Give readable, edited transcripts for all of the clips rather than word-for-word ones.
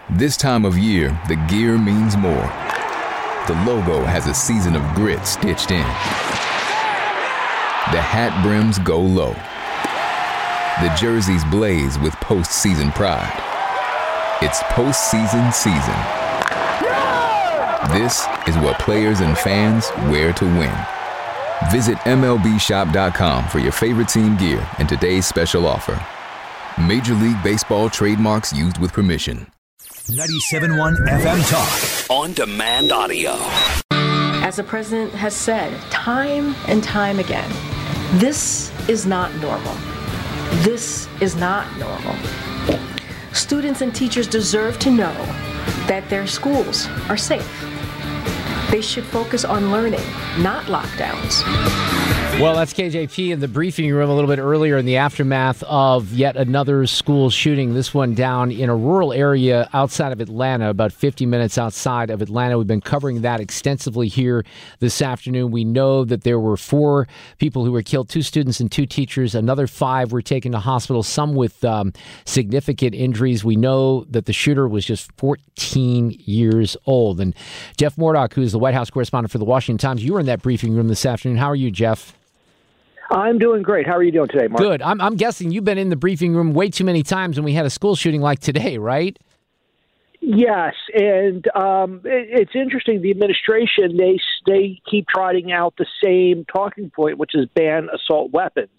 This time of year, the gear means more. The logo has a season of grit stitched in. The hat brims go low. The jerseys blaze with postseason pride. It's postseason season. This is what players and fans wear to win. Visit MLBshop.com for your favorite team gear and today's special offer. Major League Baseball trademarks used with permission. 97.1 FM Talk. On demand audio. As the president has said time and time again, this is not normal. This is not normal. Students and teachers deserve to know that their schools are safe. They should focus on learning, not lockdowns. Well, that's KJP in the briefing room a little bit earlier in the aftermath of yet another school shooting. This one down in a rural area outside of Atlanta, about 50 minutes outside of Atlanta. We've been covering that extensively here this afternoon. We know that there were 4 people who were killed, 2 students and 2 teachers. Another 5 were taken to hospital, some with significant injuries. We know that the shooter was just 14 years old. And Jeff Murdoch, who is the White House correspondent for the Washington Times, you were in that briefing room this afternoon. How are you, Jeff? I'm doing great. How are you doing today, Mark? Good. I'm guessing you've been in the briefing room way too many times when we had a school shooting like today, right? Yes, and it's interesting. The administration, they keep trotting out the same talking point, which is ban assault weapons.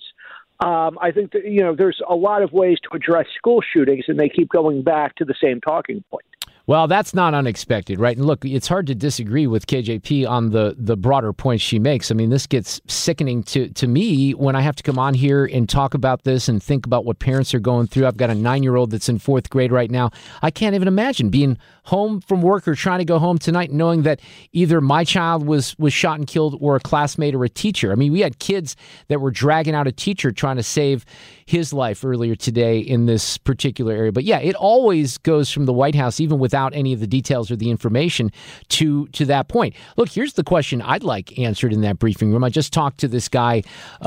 I think that, there's a lot of ways to address school shootings, and they keep going back to the same talking point. Well, that's not unexpected, right? And look, it's hard to disagree with KJP on the broader points she makes. I mean, this gets sickening to me when I have to come on here and talk about this and think about what parents are going through. I've got a 9-year-old that's in 4th grade right now. I can't even imagine being home from work or trying to go home tonight knowing that either my child was shot and killed or a classmate or a teacher. I mean, we had kids that were dragging out a teacher trying to save his life earlier today in this particular area. But yeah, it always goes from the White House, even without any of the details or the information, to that point. Look, here's the question I'd like answered in that briefing room. I just talked to this guy,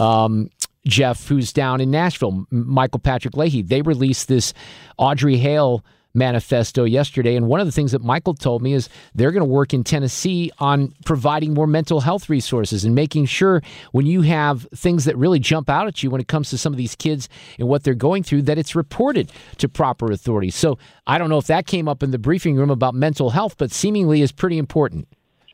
Jeff, who's down in Nashville, Michael Patrick Leahy. They released this Audrey Hale manifesto yesterday, and one of the things that Michael told me is they're going to work in Tennessee on providing more mental health resources and making sure when you have things that really jump out at you when it comes to some of these kids and what they're going through, that it's reported to proper authorities. So I don't know if that came up in the briefing room about mental health, but seemingly is pretty important.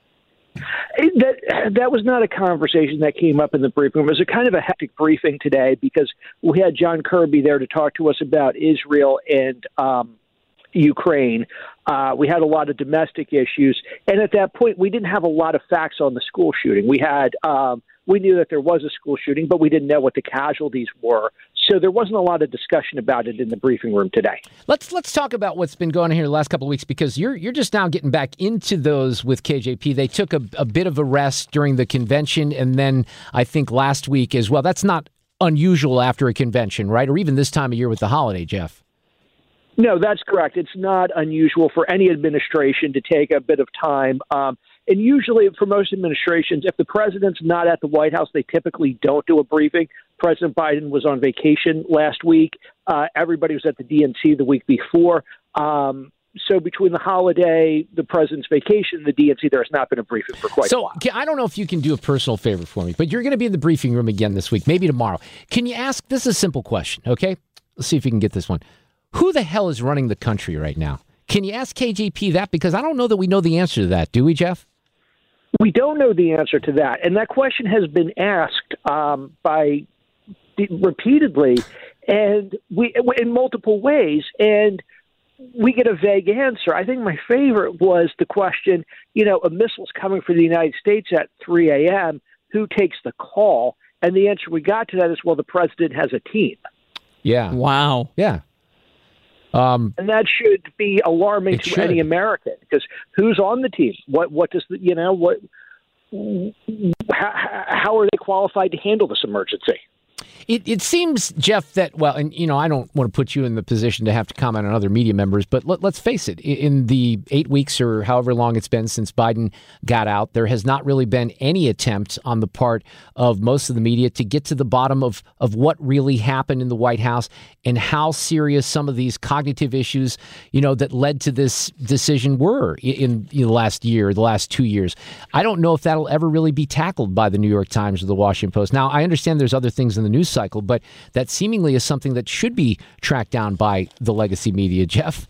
That was not a conversation that came up in the briefing room. It was a kind of a hectic briefing today because we had John Kirby there to talk to us about Israel and Ukraine. We had a lot of domestic issues, and at that point, we didn't have a lot of facts on the school shooting. We knew that there was a school shooting, but we didn't know what the casualties were. So there wasn't a lot of discussion about it in the briefing room today. Let's talk about what's been going on here the last couple of weeks, because you're just now getting back into those with KJP. They took a bit of a rest during the convention, and then I think last week as well. That's not unusual after a convention, right? Or even this time of year with the holiday, Jeff. No, that's correct. It's not unusual for any administration to take a bit of time. And usually for most administrations, if the president's not at the White House, they typically don't do a briefing. President Biden was on vacation last week. Everybody was at the DNC the week before. So between the holiday, the president's vacation, the DNC, there has not been a briefing for quite a while. So I don't know if you can do a personal favor for me, but you're going to be in the briefing room again this week, maybe tomorrow. Can you ask, this is a simple question, okay? Let's see if you can get this one. Who the hell is running the country right now? Can you ask KJP that? Because I don't know that we know the answer to that. Do we, Jeff? We don't know the answer to that. And that question has been asked repeatedly and in multiple ways. And we get a vague answer. I think my favorite was the question, a missile's coming for the United States at 3 a.m. Who takes the call? And the answer we got to that is, well, the president has a team. Yeah. Wow. Yeah. And that should be alarming to any American, because who's on the team? What does how are they qualified to handle this emergency? It seems, Jeff, that, well, and, I don't want to put you in the position to have to comment on other media members, but let's face it, in the 8 weeks or however long it's been since Biden got out, there has not really been any attempt on the part of most of the media to get to the bottom of what really happened in the White House and how serious some of these cognitive issues, that led to this decision were in the last year, the last 2 years. I don't know if that'll ever really be tackled by the New York Times or the Washington Post. Now, I understand there's other things in the news cycle, but that seemingly is something that should be tracked down by the legacy media. Jeff?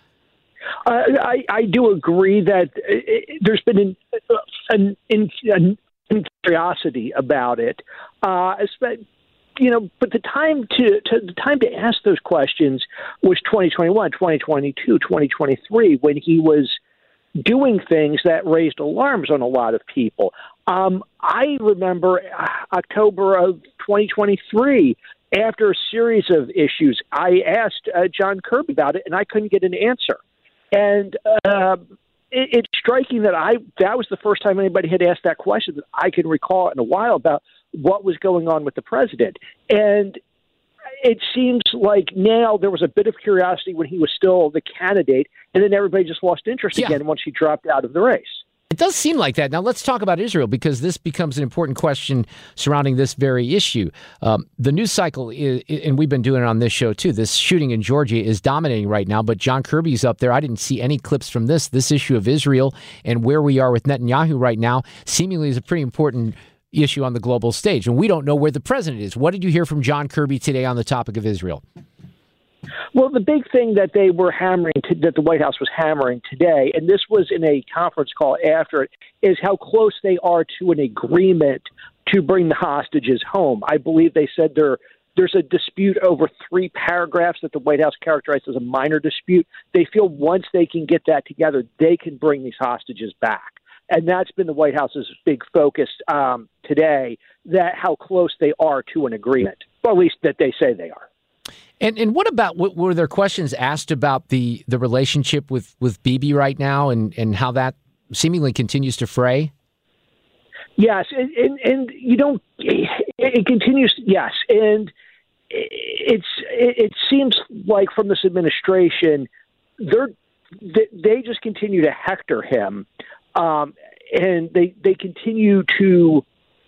I do agree that there's been an curiosity about it, but the time to ask those questions was 2021, 2022, 2023, when he was doing things that raised alarms on a lot of people. I remember October of 2023, after a series of issues, I asked John Kirby about it, and I couldn't get an answer. And it's striking that that was the first time anybody had asked that question that I can recall in a while about what was going on with the president. And it seems like now there was a bit of curiosity when he was still the candidate, and then everybody just lost interest again once he dropped out of the race. It does seem like that. Now, let's talk about Israel, because this becomes an important question surrounding this very issue. The news cycle, and we've been doing it on this show too, this shooting in Georgia is dominating right now, but John Kirby's up there. I didn't see any clips from this issue of Israel and where we are with Netanyahu right now seemingly is a pretty important issue on the global stage. And we don't know where the president is. What did you hear from John Kirby today on the topic of Israel? Well, the big thing that they were that the White House was hammering today, and this was in a conference call after it, is how close they are to an agreement to bring the hostages home. I believe they said there's a dispute over 3 paragraphs that the White House characterized as a minor dispute. They feel once they can get that together, they can bring these hostages back. And that's been the White House's big focus today, that how close they are to an agreement, or at least that they say they are. And what about, were there questions asked about the relationship with Bibi right now and how that seemingly continues to fray? Yes, and it continues. Yes, and it seems like from this administration, they just continue to hector him, and they continue to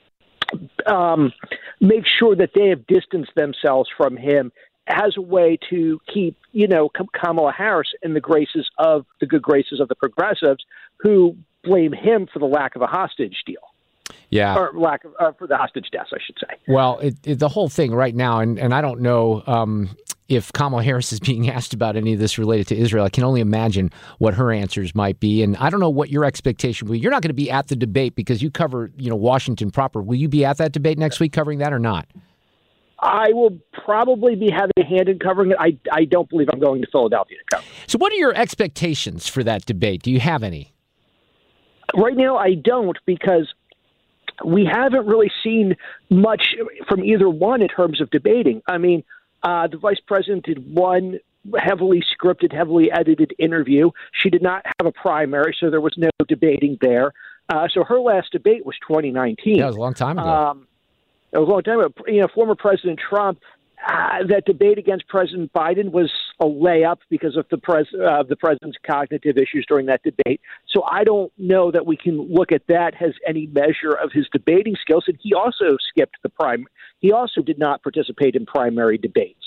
make sure that they have distanced themselves from him as a way to keep, Kamala Harris in the good graces of the progressives, who blame him for the lack of a hostage deal. Yeah, or lack of for the hostage deaths, I should say. Well, the whole thing right now, and I don't know if Kamala Harris is being asked about any of this related to Israel. I can only imagine what her answers might be, and I don't know what your expectation will be. You're not going to be at the debate because you cover, Washington proper. Will you be at that debate next week covering that or not? I will probably be having a hand in covering it. I don't believe I'm going to Philadelphia to cover. So what are your expectations for that debate? Do you have any? Right now, I don't, because we haven't really seen much from either one in terms of debating. I mean, the vice president did one heavily scripted, heavily edited interview. She did not have a primary, so there was no debating there. So her last debate was 2019. That was a long time ago. It was a long time ago. Former President Trump, that debate against President Biden was a layup because of the president's cognitive issues during that debate. So I don't know that we can look at that as any measure of his debating skills. And he also skipped he also did not participate in primary debates.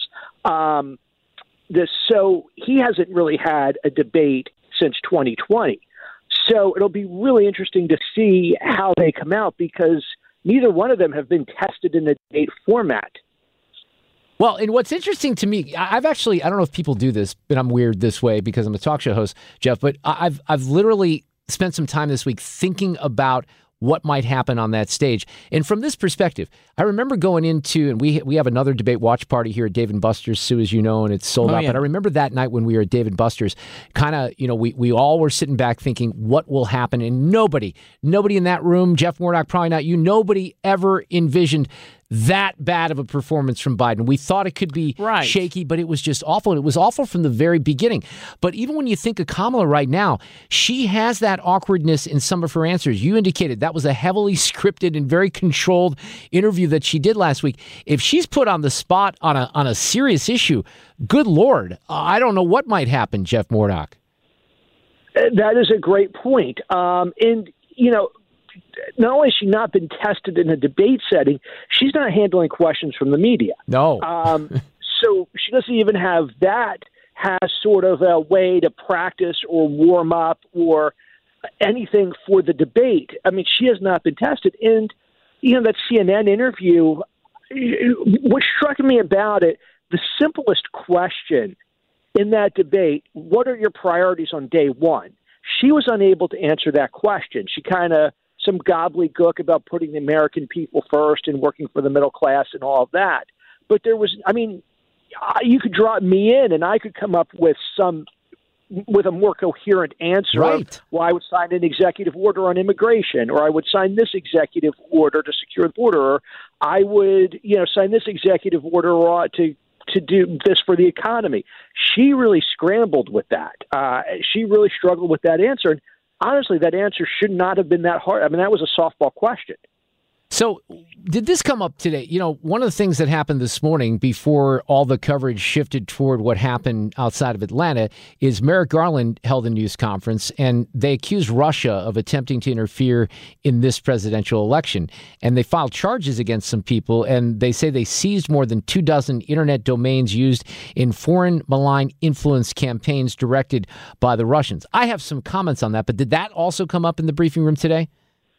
So he hasn't really had a debate since 2020. So it'll be really interesting to see how they come out, because neither one of them have been tested in a debate format. Well, and what's interesting to me, I don't know if people do this, but I'm weird this way because I'm a talk show host, Jeff, but I've literally spent some time this week thinking about what might happen on that stage. And from this perspective, I remember going into, and we have another debate watch party here at Dave & Buster's, Sue, as you know, and it's sold out. Yeah. But I remember that night when we were at Dave & Buster's, kind of, we all were sitting back thinking, what will happen? And nobody in that room, Jeff Warnock, probably not you, nobody ever envisioned that bad of a performance from Biden. We thought it could be shaky, but it was just awful. And it was awful from the very beginning. But even when you think of Kamala right now, she has that awkwardness in some of her answers. You indicated that was a heavily scripted and very controlled interview that she did last week. If she's put on the spot on a serious issue, good Lord, I don't know what might happen, Jeff Murdoch. That is a great point. And, you know, not only has she not been tested in a debate setting, she's not handling questions from the media. No. So she doesn't even have that as sort of a way to practice or warm up or anything for the debate. I mean, she has not been tested. And, you know, that CNN interview, what struck me about it, the simplest question in that debate, what are your priorities on day one? She was unable to answer that question. She kind of some gobbledygook about putting the American people first and working for the middle class and all of that. But there was, I mean, you could drop me in and I could come up with a more coherent answer. Right. Well, I would sign an executive order on immigration, or I would sign this executive order to secure the border, or I would, you know, sign this executive order to do this for the economy. She really scrambled with that. She really struggled with that answer. And honestly, that answer should not have been that hard. I mean, that was a softball question. So did this come up today? You know, one of the things that happened this morning before all the coverage shifted toward what happened outside of Atlanta is Merrick Garland held a news conference and they accused Russia of attempting to interfere in this presidential election. And they filed charges against some people, and they say they seized more than 24 internet domains used in foreign malign influence campaigns directed by the Russians. I have some comments on that, but did that also come up in the briefing room today?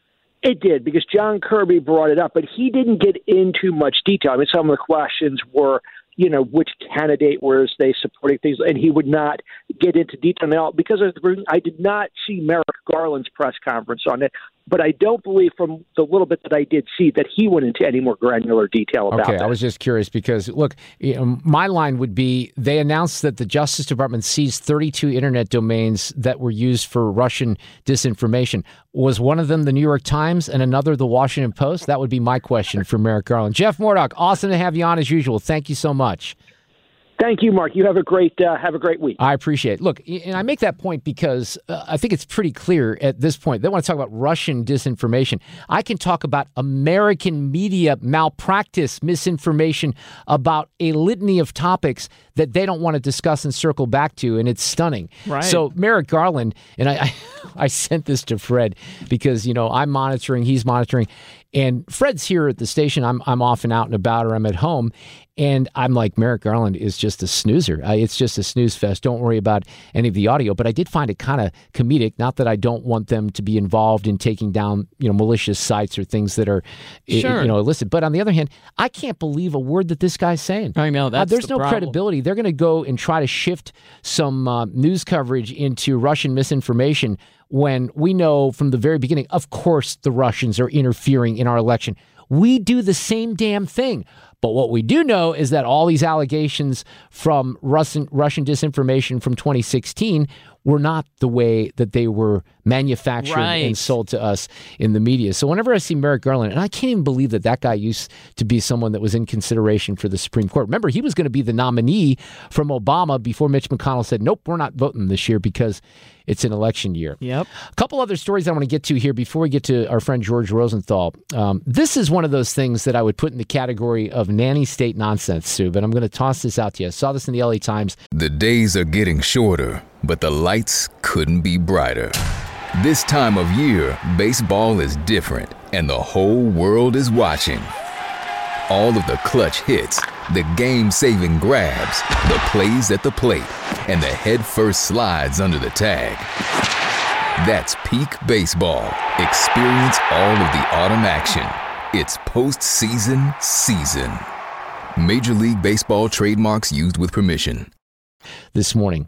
It did, because John Kirby brought it up, but he didn't get into much detail. I mean, some of the questions were, you know, which candidate was they supporting things, and he would not get into detail now because I did not see Merrick Garland's press conference on it, but I don't believe from the little bit that I did see that he went into any more granular detail about that. Okay, I was just curious because, look, you know, my line would be they announced that the Justice Department seized 32 internet domains that were used for Russian disinformation. Was one of them the New York Times and another the Washington Post? That would be my question for Merrick Garland. Jeff Murdoch, awesome to have you on as usual. Thank you so much. Thank you, Mark. You have a great week. I appreciate it. Look, and I make that point because I think it's pretty clear at this point. They want to talk about Russian disinformation. I can talk about American media malpractice, misinformation about a litany of topics that they don't want to discuss and circle back to, and it's stunning. Right. So Merrick Garland, and I sent this to Fred because, you know, I'm monitoring, he's monitoring. And Fred's here at the station. I'm often out and about, or I'm at home. And I'm like, Merrick Garland is just a snoozer. It's just a snooze fest. Don't worry about any of the audio. But I did find it kind of comedic. Not that I don't want them to be involved in taking down, you know, malicious sites or things that are, you know, illicit. But on the other hand, I can't believe a word that this guy's saying. I know, that's there's the no problem. credibility. They're going to go and try to shift some news coverage into Russian misinformation when we know from the very beginning, of course, the Russians are interfering in our election. We do the same damn thing. But what we do know is that all these allegations from Russian disinformation from 2016 were not the way that they were manufactured and sold to us in the media. So whenever I see Merrick Garland, and I can't even believe that guy used to be someone that was in consideration for the Supreme Court. Remember, he was going to be the nominee from Obama before Mitch McConnell said, nope, we're not voting this year because it's an election year. Yep. A couple other stories I want to get to here before we get to our friend George Rosenthal. This is one of those things that I would put in the category of nanny state nonsense, Sue, but I'm going to toss this out to you. I saw this in the LA Times. The days are getting shorter, but the lights couldn't be brighter. This time of year, baseball is different, and the whole world is watching. All of the clutch hits, the game-saving grabs, the plays at the plate, and the head-first slides under the tag. That's peak baseball. Experience all of the autumn action. It's postseason season. Major League Baseball trademarks used with permission. This morning,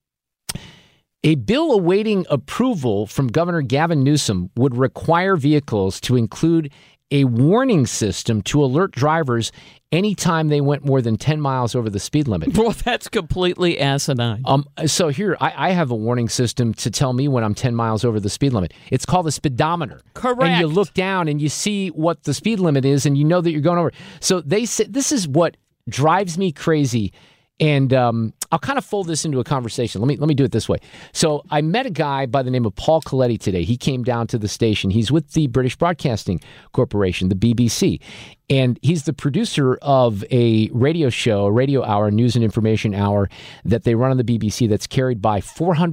a bill awaiting approval from Governor Gavin Newsom would require vehicles to include a warning system to alert drivers anytime they went more than 10 miles over the speed limit. Well, that's completely asinine. So here, I have a warning system to tell me when I'm 10 miles over the speed limit. It's called a speedometer. Correct. And you look down and you see what the speed limit is, and you know that you're going over. So they say this is what drives me crazy. And I'll kind of fold this into a conversation. Let me do it this way. So I met a guy by the name of Paul Coletti today. He came down to the station. He's with the British Broadcasting Corporation, the BBC. And he's the producer of a radio show, a radio hour, news and information hour that they run on the BBC that's carried by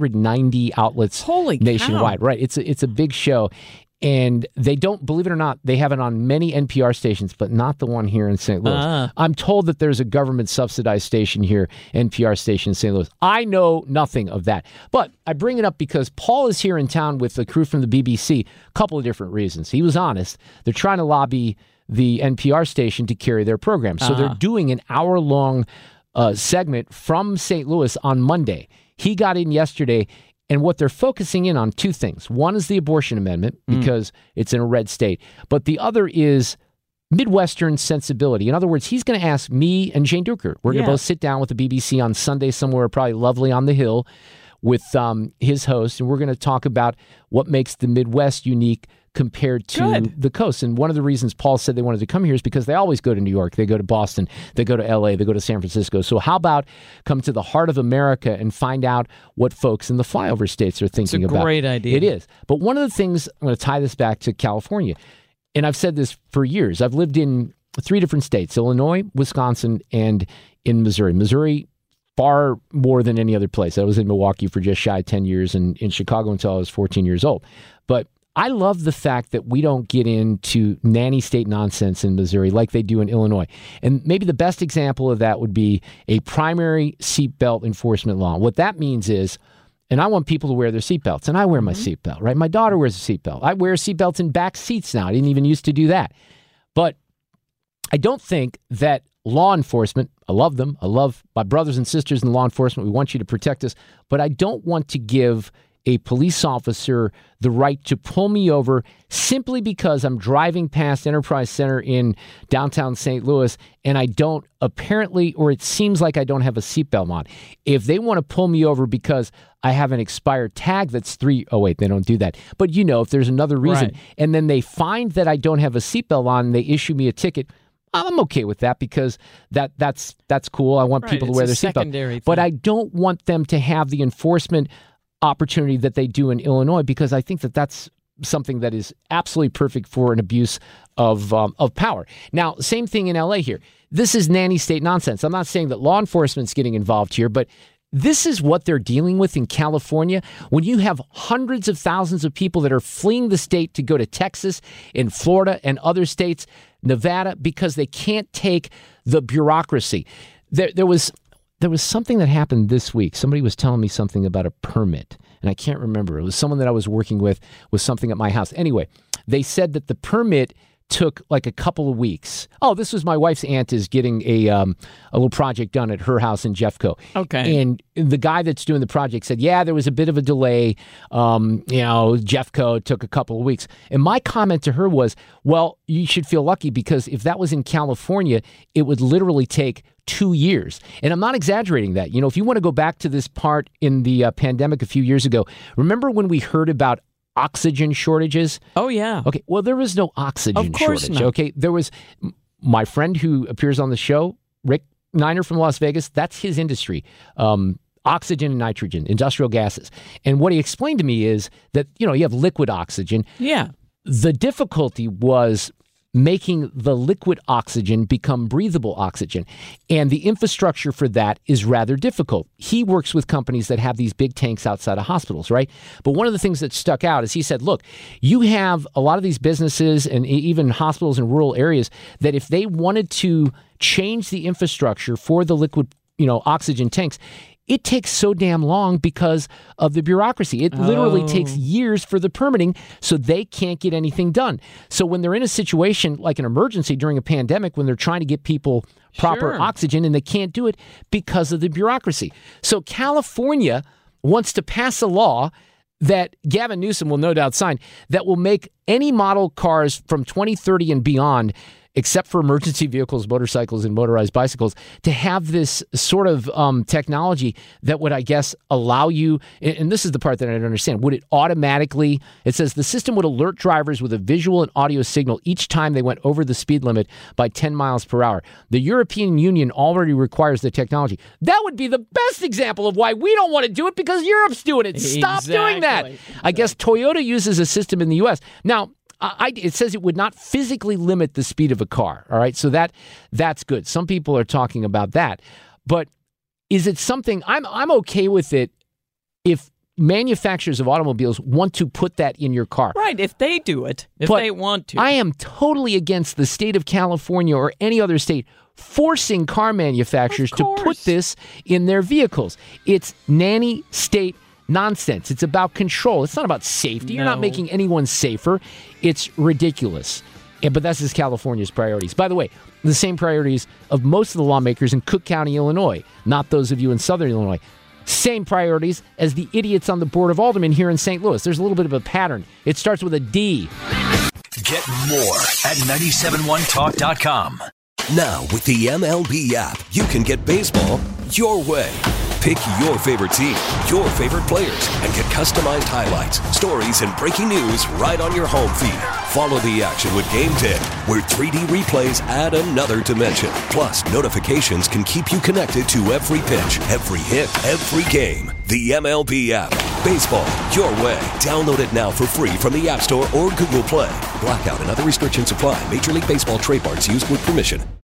490 outlets nationwide. Right. It's a big show. And they don't, believe it or not, they have it on many NPR stations, but not the one here in St. Louis. I'm told that there's a government-subsidized station here, NPR station in St. Louis. I know nothing of that. But I bring it up because Paul is here in town with the crew from the BBC, a couple of different reasons. He was honest. They're trying to lobby the NPR station to carry their program. So they're doing an hour-long segment from St. Louis on Monday. He got in yesterday. And what they're focusing in on, two things. One is the abortion amendment, because it's in a red state. But the other is Midwestern sensibility. In other words, he's going to ask me and Jane Duker. We're going to both sit down with the BBC on Sunday somewhere probably lovely on the Hill with his host, and we're going to talk about what makes the Midwest unique compared to the coast. And one of the reasons Paul said they wanted to come here is because they always go to New York, they go to Boston, they go to LA, they go to San Francisco. So how about come to the heart of America and find out what folks in the flyover states are thinking about? It's a great idea. It is. But one of the things, I'm going to tie this back to California, and I've said this for years. I've lived in 3 different states, Illinois, Wisconsin, and in Missouri. Missouri, far more than any other place. I was in Milwaukee for just shy of 10 years and in Chicago until I was 14 years old. But I love the fact that we don't get into nanny state nonsense in Missouri like they do in Illinois. And maybe the best example of that would be a primary seatbelt enforcement law. What that means is, and I want people to wear their seatbelts, and I wear my seatbelt, right? My daughter wears a seatbelt. I wear seatbelts in back seats now. I didn't even used to do that. But I don't think that law enforcement, I love them. I love my brothers and sisters in law enforcement. We want you to protect us. But I don't want to give a police officer the right to pull me over simply because I'm driving past Enterprise Center in downtown St. Louis and I don't apparently, or it seems like I don't have a seatbelt on. If they want to pull me over because I have an expired tag that's they don't do that. But if there's another reason, and then they find that I don't have a seatbelt on and they issue me a ticket, I'm okay with that because that's cool. I want people to wear their seatbelt. But I don't want them to have the enforcement opportunity that they do in Illinois, because I think that that's something that is absolutely perfect for an abuse of power. Now, same thing in LA here. This is nanny state nonsense. I'm not saying that law enforcement's getting involved here, but this is what they're dealing with in California when you have hundreds of thousands of people that are fleeing the state to go to Texas and Florida and other states, Nevada, because they can't take the bureaucracy. There was something that happened this week. Somebody was telling me something about a permit, and I can't remember. It was someone that I was working with something at my house. Anyway, they said that the permit took like a couple of weeks. Oh, this was my wife's aunt is getting a little project done at her house in Jeffco. Okay. And the guy that's doing the project said, yeah, there was a bit of a delay. Jeffco took a couple of weeks. And my comment to her was, well, you should feel lucky because if that was in California, it would literally take 2 years. And I'm not exaggerating that. If you want to go back to this part in the pandemic a few years ago, remember when we heard about oxygen shortages? Oh, yeah. Okay. Well, there was no oxygen shortage. Not. Okay. There was my friend who appears on the show, Rick Niner from Las Vegas. That's his industry. Oxygen and nitrogen, industrial gases. And what he explained to me is that, you have liquid oxygen. Yeah. The difficulty was making the liquid oxygen become breathable oxygen. And the infrastructure for that is rather difficult. He works with companies that have these big tanks outside of hospitals, right? But one of the things that stuck out is he said, look, you have a lot of these businesses and even hospitals in rural areas that if they wanted to change the infrastructure for the liquid, oxygen tanks, it takes so damn long because of the bureaucracy. It literally takes years for the permitting, so they can't get anything done. So when they're in a situation like an emergency during a pandemic, when they're trying to get people proper oxygen and they can't do it because of the bureaucracy. So California wants to pass a law that Gavin Newsom will no doubt sign that will make any model cars from 2030 and beyond, except for emergency vehicles, motorcycles, and motorized bicycles, to have this sort of technology that would, I guess, allow you, and this is the part that I don't understand, would it automatically, it says the system would alert drivers with a visual and audio signal each time they went over the speed limit by 10 miles per hour. The European Union already requires the technology. That would be the best example of why we don't want to do it, because Europe's doing it. Stop doing that. I guess Toyota uses a system in the U.S. Now, it says it would not physically limit the speed of a car. All right, so that's good. Some people are talking about that, but is it something I'm okay with it if manufacturers of automobiles want to put that in your car? Right, if they do it, if they want to. I am totally against the state of California or any other state forcing car manufacturers to put this in their vehicles. It's nanny state nonsense. It's about control. It's not about safety. You're not making anyone safer. It's ridiculous. But that's just California's priorities. By the way, the same priorities of most of the lawmakers in Cook County, Illinois, not those of you in Southern Illinois. Same priorities as the idiots on the Board of Aldermen here in St. Louis. There's a little bit of a pattern. It starts with a D. Get more at 971talk.com. Now, with the MLB app, you can get baseball your way. Pick your favorite team, your favorite players, and get customized highlights, stories, and breaking news right on your home feed. Follow the action with Game Day, where 3D replays add another dimension. Plus, notifications can keep you connected to every pitch, every hit, every game. The MLB app. Baseball your way. Download it now for free from the App Store or Google Play. Blackout and other restrictions apply. Major League Baseball trademarks used with permission.